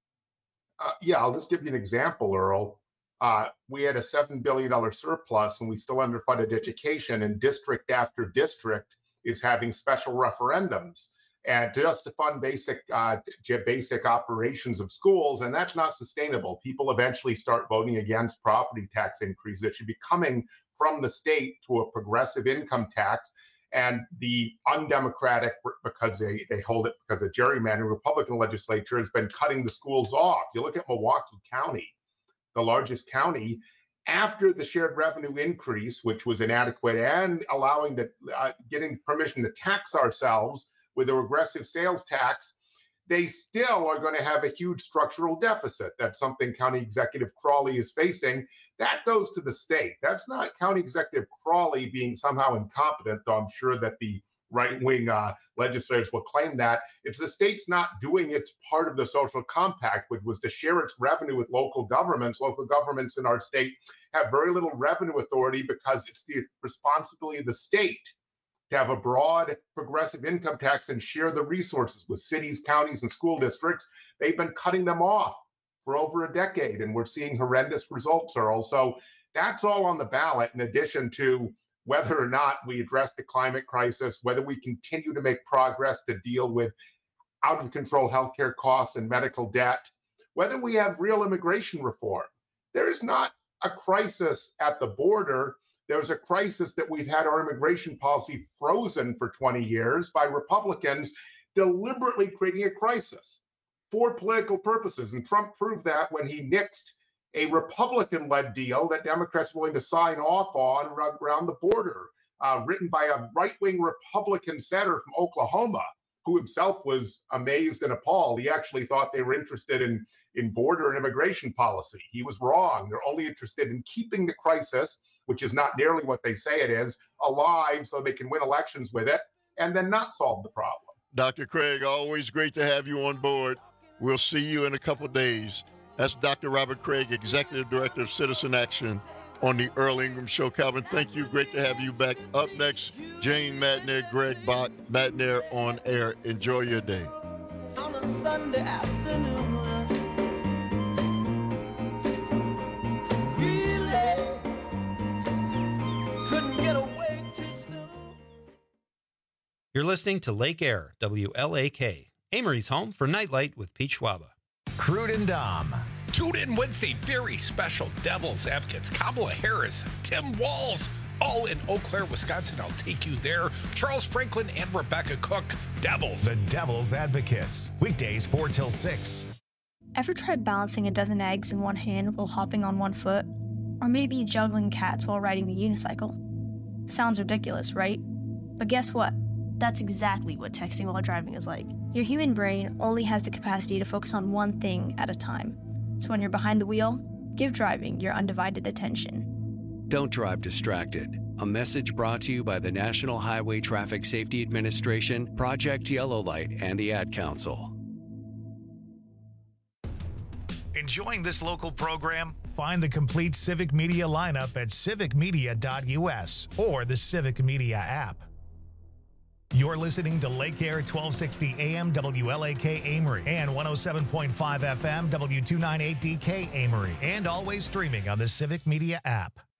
[SPEAKER 20] I'll just give you an example, Earl. We had a $7 billion surplus and we still underfunded education, and district after district is having special referendums and just to fund basic operations of schools, and that's not sustainable. People eventually start voting against property tax increases that should be coming from the state to a progressive income tax. And the undemocratic, because they hold it because of gerrymandering, Republican legislature has been cutting the schools off. You look at Milwaukee County, the largest county, after the shared revenue increase, which was inadequate, and allowing getting permission to tax ourselves with a regressive sales tax, they still are going to have a huge structural deficit. That's something County Executive Crawley is facing. That goes to the state. That's not County Executive Crawley being somehow incompetent, though I'm sure that the right-wing legislators will claim that. It's the state's not doing its part of the social compact, which was to share its revenue with local governments. Local governments in our state have very little revenue authority because it's the responsibility of the state to have a broad progressive income tax and share the resources with cities, counties, and school districts. They've been cutting them off for over a decade, and we're seeing horrendous results, Earl. So that's all on the ballot, in addition to whether or not we address the climate crisis, whether we continue to make progress to deal with out-of-control healthcare costs and medical debt, whether we have real immigration reform. There is not a crisis at the border. There's a crisis that we've had our immigration policy frozen for 20 years by Republicans deliberately creating a crisis for political purposes. And Trump proved that when he nixed a Republican-led deal that Democrats were willing to sign off on around the border, written by a right-wing Republican senator from Oklahoma, who himself was amazed and appalled. He actually thought they were interested in border and immigration policy. He was wrong. They're only interested in keeping the crisis, which is not nearly what they say it is, alive so they can win elections with it and then not solve the problem.
[SPEAKER 19] Dr. Craig, always great to have you on board. We'll see you in a couple of days. That's Dr. Robert Craig, Executive Director of Citizen Action on the Earl Ingram Show. Calvin, thank you. Great to have you back. Up next, Jane Matnair, Greg Bach, Matnair on Air. Enjoy your day.
[SPEAKER 8] On a Sunday afternoon, really couldn't get away too soon.
[SPEAKER 2] You're listening to Lake Air, WLAK, Amory's home for Nightlight with Pete Schwaba.
[SPEAKER 1] Crude and Dom.
[SPEAKER 3] Tune in Wednesday, very special Devil's Advocates, Kamala Harris, Tim Walz, all in Eau Claire, Wisconsin. I'll take you there. Charles Franklin and Rebecca Cook, Devils.
[SPEAKER 1] The Devil's Advocates, weekdays 4 till 6.
[SPEAKER 5] Ever tried balancing a dozen eggs in one hand while hopping on one foot? Or maybe juggling cats while riding the unicycle? Sounds ridiculous, right? But guess what? That's exactly what texting while driving is like. Your human brain only has the capacity to focus on one thing at a time. So when you're behind the wheel, give driving your undivided attention.
[SPEAKER 6] Don't drive distracted. A message brought to you by the National Highway Traffic Safety Administration, Project Yellow Light, and the Ad Council.
[SPEAKER 1] Enjoying this local program? Find the complete Civic Media lineup at civicmedia.us or the Civic Media app. You're listening to Lake Air 1260 AM WLAK Amory and 107.5 FM W298DK Amory, and always streaming on the Civic Media app.